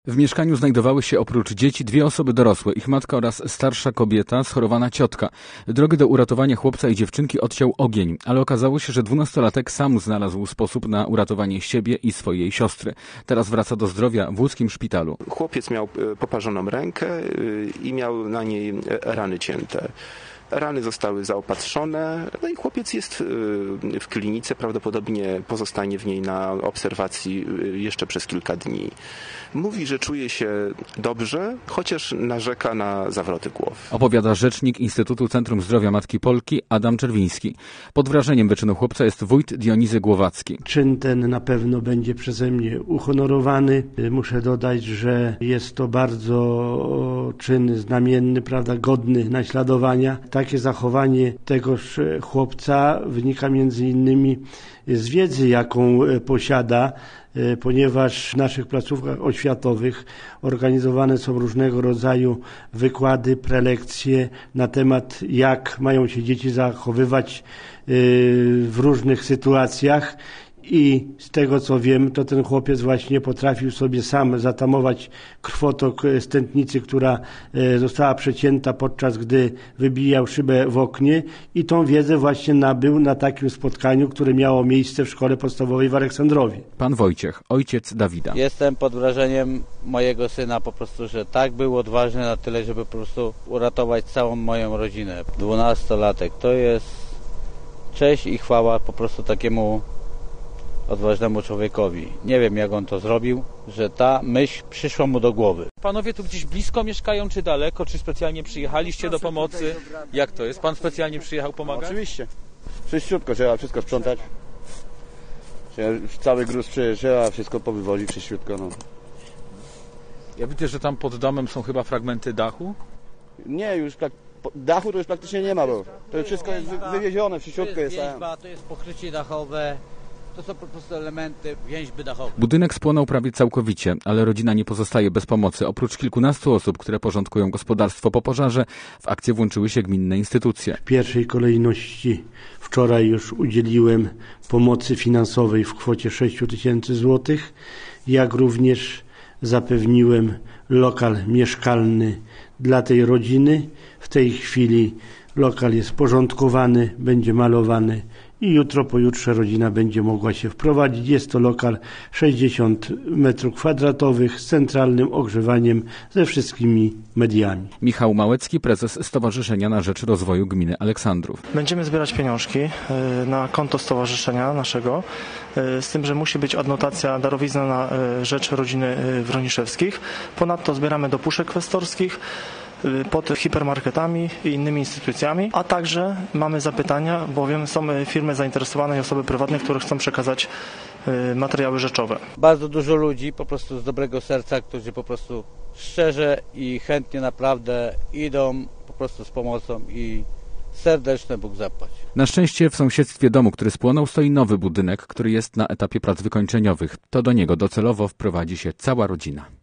W mieszkaniu znajdowały się oprócz dzieci 2 osoby dorosłe, ich matka oraz starsza kobieta, schorowana ciotka. Drogę do uratowania chłopca i dziewczynki odciął ogień, ale okazało się, że 12-latek sam znalazł sposób na uratowanie siebie i swojej siostry. Teraz wraca do zdrowia w łódzkim szpitalu. Chłopiec miał poparzoną rękę i miał na niej rany cięte. Rany zostały zaopatrzone, no i chłopiec jest w klinice, prawdopodobnie pozostanie w niej na obserwacji jeszcze przez kilka dni. Mówi, że czuje się dobrze, chociaż narzeka na zawroty głowy. Opowiada rzecznik Instytutu Centrum Zdrowia Matki Polki Adam Czerwiński. Pod wrażeniem wyczynu chłopca jest wójt Dionizy Głowacki. Czyn ten na pewno będzie przeze mnie uhonorowany. Muszę dodać, że jest to bardzo czyn znamienny, prawda, godny naśladowania. Takie zachowanie tegoż chłopca wynika między innymi z wiedzy, jaką posiada, ponieważ w naszych placówkach oświatowych organizowane są różnego rodzaju wykłady, prelekcje na temat, jak mają się dzieci zachowywać w różnych sytuacjach. I z tego co wiem, to ten chłopiec właśnie potrafił sobie sam zatamować krwotok z tętnicy, która została przecięta podczas gdy wybijał szybę w oknie, i tą wiedzę właśnie nabył na takim spotkaniu, które miało miejsce w szkole podstawowej w Aleksandrowie. Pan Wojciech, ojciec Dawida. Jestem pod wrażeniem mojego syna po prostu, że tak był odważny na tyle, żeby po prostu uratować całą moją rodzinę. 12-latek to jest cześć i chwała po prostu takiemu odważnemu człowiekowi. Nie wiem, jak on to zrobił, że ta myśl przyszła mu do głowy. Panowie tu gdzieś blisko mieszkają, czy daleko? Czy specjalnie przyjechaliście do pomocy? Jak to jest? Pan specjalnie przyjechał pomagać? No, oczywiście. Czyściutko, trzeba wszystko sprzątać. Cały gruz trzeba wszystko powywozić czyściutko. No. Ja widzę, że tam pod domem są chyba fragmenty dachu? Nie, już dachu to już praktycznie nie ma, bo to wszystko jest wywiezione, wszyściutko jest. To jest pokrycie dachowe. To są po prostu elementy więźby dachowej. Budynek spłonął prawie całkowicie, ale rodzina nie pozostaje bez pomocy. Oprócz kilkunastu osób, które porządkują gospodarstwo po pożarze, w akcję włączyły się gminne instytucje. W pierwszej kolejności wczoraj już udzieliłem pomocy finansowej w kwocie 6 000 złotych, jak również zapewniłem lokal mieszkalny dla tej rodziny. W tej chwili lokal jest porządkowany, będzie malowany i jutro, pojutrze rodzina będzie mogła się wprowadzić. Jest to lokal 60 m2 z centralnym ogrzewaniem, ze wszystkimi mediami. Michał Małecki, prezes Stowarzyszenia na Rzecz Rozwoju Gminy Aleksandrów. Będziemy zbierać pieniążki na konto stowarzyszenia naszego, z tym, że musi być adnotacja darowizna na rzecz rodziny Wroniszewskich. Ponadto zbieramy do puszek kwestorskich, pod hipermarketami i innymi instytucjami, a także mamy zapytania, bowiem są firmy zainteresowane i osoby prywatne, które chcą przekazać materiały rzeczowe. Bardzo dużo ludzi po prostu z dobrego serca, którzy po prostu szczerze i chętnie naprawdę idą po prostu z pomocą i serdeczne Bóg zapłać. Na szczęście w sąsiedztwie domu, który spłonął, stoi nowy budynek, który jest na etapie prac wykończeniowych. To do niego docelowo wprowadzi się cała rodzina.